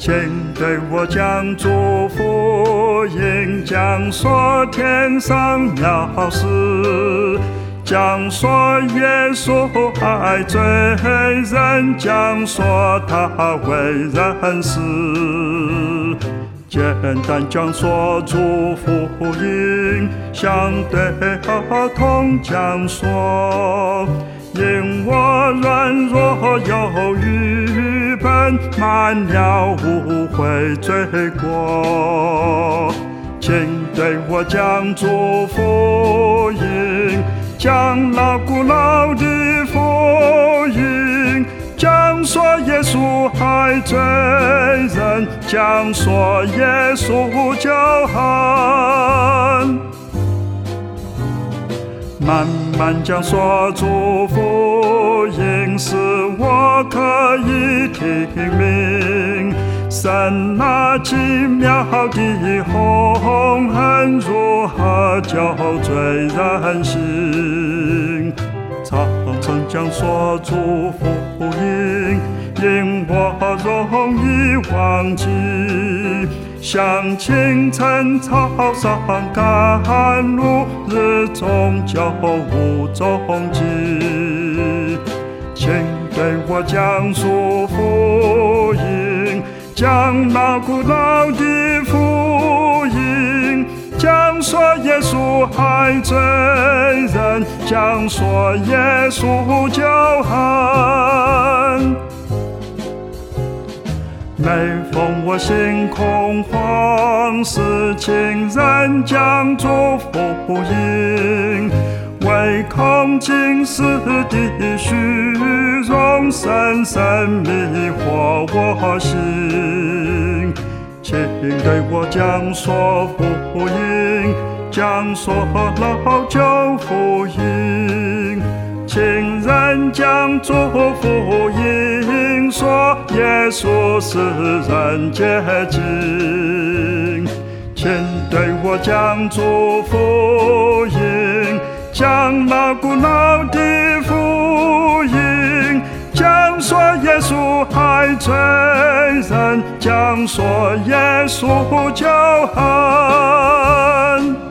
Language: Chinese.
请对我讲祝福音，讲说天上要事，讲说耶稣爱罪人，讲说他为人死。简单讲说祝福音，相对合同讲说，因我软弱有愚笨，满了污秽罪过。请对我讲祝福音，讲那古老的福音，讲说耶稣爱罪人，讲说耶稣救恩。慢慢讲说祝福音，使我可以听明神那奇妙的宏恩如何救罪人心。常常讲说祝福音，因我容易忘记，像清晨早上赶路，日中就无踪迹。请对我讲祝福音，讲那古老的福音，讲说耶稣爱罪人，讲说耶稣救恩。每逢我心恐慌，是情人讲祝福音，唯恐今世的虚荣深深迷惑我心。请对我讲说福音，讲说老旧福音，请人讲祝福音，说耶稣是人洁净。请对我讲祝福音，讲那古老的福音，讲说耶稣爱罪人，讲说耶稣救恩。